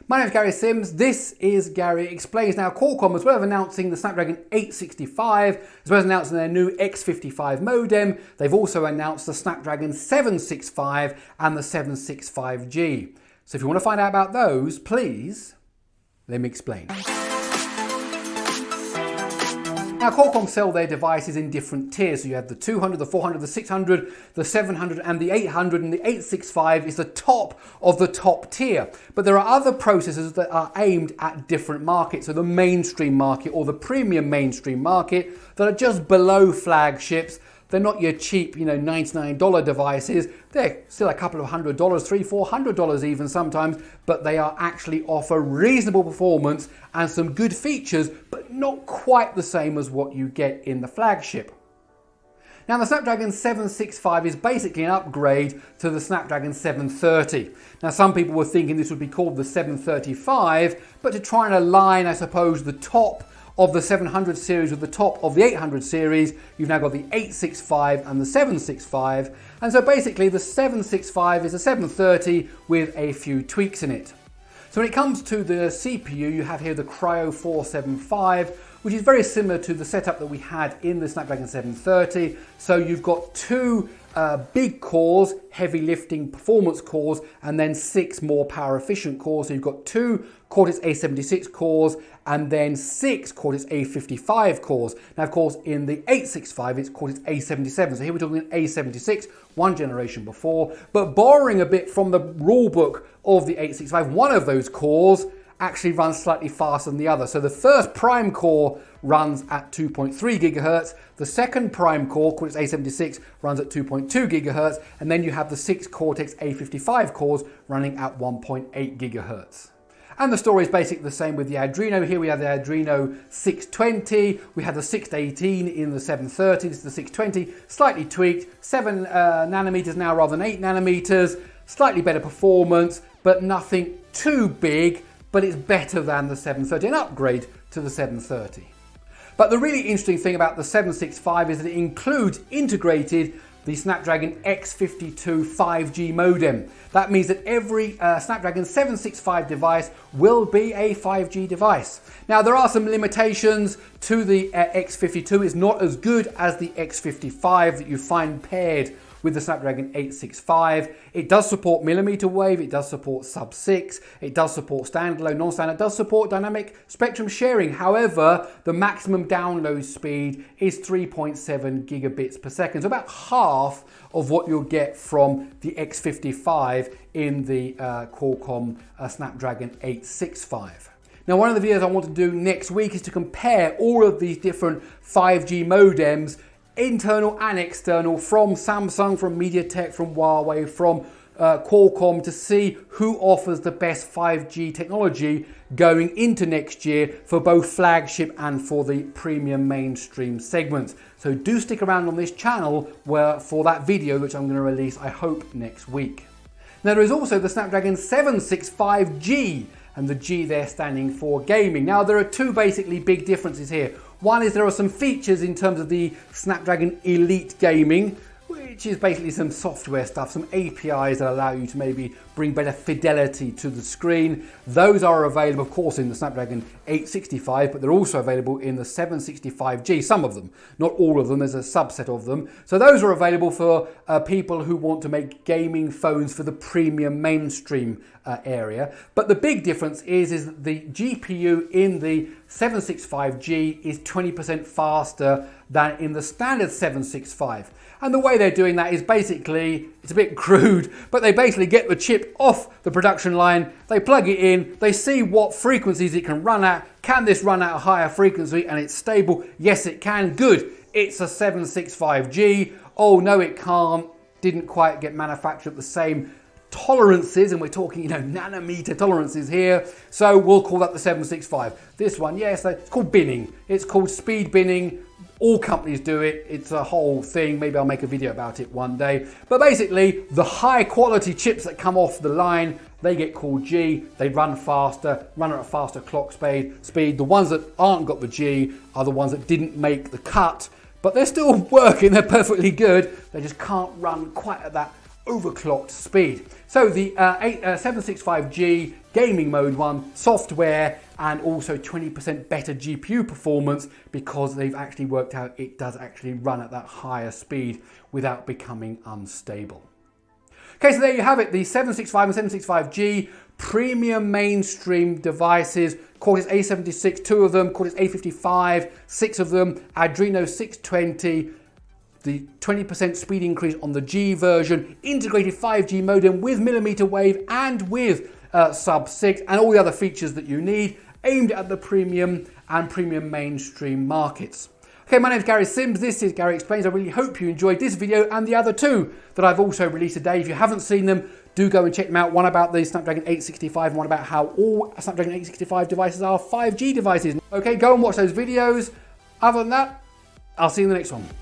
My name is Gary Sims, this is Gary Explains. Now Qualcomm, as well as announcing the Snapdragon 865, as well as announcing their new X55 modem, they've also announced the Snapdragon 765 and the 765G. So if you want to find out about those, please, let me explain. Now Qualcomm sell their devices in different tiers, so you have the 200, the 400, the 600, the 700 and the 800, and the 865 is the top of the top tier. But there are other processors that are aimed at different markets, so the mainstream market or the premium mainstream market that are just below flagships. They're not your cheap, $99 devices. They're still a couple of $100, $300, $400 even sometimes, but they are actually offer reasonable performance and some good features, but not quite the same as what you get in the flagship. Now the Snapdragon 765 is basically an upgrade to the Snapdragon 730. Now some people were thinking this would be called the 735, but to try and align, I suppose, the top of the 700 series with the top of the 800 series, you've now got the 865 and the 765. And so basically the 765 is a 730 with a few tweaks in it. So when it comes to the CPU, you have here the Kryo 475, which is very similar to the setup that we had in the Snapdragon 730. So you've got two big cores, heavy lifting performance cores, and then 6 more power efficient cores. So you've got 2 Cortex A76 cores and then 6 Cortex A55 cores. Now of course in the 865 it's Cortex A77, so here we're talking A76, one generation before, but borrowing a bit from the rulebook of the 865, one of those cores actually runs slightly faster than the other. So the first prime core runs at 2.3 gigahertz, the second prime core, Cortex A76, runs at 2.2 gigahertz, and then you have the 6 Cortex A55 cores running at 1.8 gigahertz. And the story is basically the same with the Adreno. Here we have the Adreno 620, we have the 618 in the 730, this is the 620, slightly tweaked, 7 nanometers now rather than 8 nanometers, slightly better performance, but nothing too big, but it's better than the 730, an upgrade to the 730. But the really interesting thing about the 765 is that it includes integrated the Snapdragon X52 5G modem. That means that every Snapdragon 765 device will be a 5G device. Now there are some limitations to the X52. It's not as good as the X55 that you find paired with the Snapdragon 865. It does support millimeter wave, it does support sub-6, it does support standalone, non-standard, it does support dynamic spectrum sharing. However, the maximum download speed is 3.7 gigabits per second, so about half of what you'll get from the X55 in the Qualcomm Snapdragon 865. Now, one of the videos I want to do next week is to compare all of these different 5G modems, internal and external, from Samsung, from MediaTek, from Huawei, from Qualcomm, to see who offers the best 5G technology going into next year for both flagship and for the premium mainstream segments. So do stick around on this channel for that video, which I'm going to release, I hope, next week. Now there is also the Snapdragon 765G, and the G there standing for gaming. Now there are two basically big differences here. One is there are some features in terms of the Snapdragon Elite Gaming, which is basically some software stuff, some APIs that allow you to maybe bring better fidelity to the screen. Those are available, of course, in the Snapdragon 865, but they're also available in the 765G, some of them, not all of them, there's a subset of them. So those are available for people who want to make gaming phones for the premium mainstream area. But the big difference is that the GPU in the 765G is 20% faster than in the standard 765. And the way they're doing that is basically, it's a bit crude, but they basically get the chip off the production line, they plug it in, they see what frequencies it can run at. Can this run at a higher frequency and it's stable? Yes, it can. Good. It's a 765G. Oh, no, it can't. Didn't quite get manufactured at the same tolerances, and we're talking, nanometer tolerances here. So we'll call that the 765. This one, yes, it's called binning. It's called speed binning. All companies do it. It's a whole thing. Maybe I'll make a video about it one day. But basically, the high quality chips that come off the line, they get called G. They run faster, run at a faster clock speed. The ones that aren't got the G are the ones that didn't make the cut, but they're still working. They're perfectly good. They just can't run quite at that overclocked speed. So the 765G gaming mode one, software, and also 20% better GPU performance, because they've actually worked out it does actually run at that higher speed without becoming unstable. Okay, so there you have it, the 765 and 765G premium mainstream devices. Cortex A76, 2 of them, Cortex A55, 6 of them, Adreno 620, the 20% speed increase on the G version, integrated 5G modem with millimeter wave and with sub 6, and all the other features that you need, aimed at the premium and premium mainstream markets. Okay, my name is Gary Sims, this is Gary Explains. I really hope you enjoyed this video and the other two that I've also released today. If you haven't seen them, do go and check them out. One about the Snapdragon 865 and one about how all Snapdragon 865 devices are 5G devices. Okay, go and watch those videos. Other than that, I'll see you in the next one.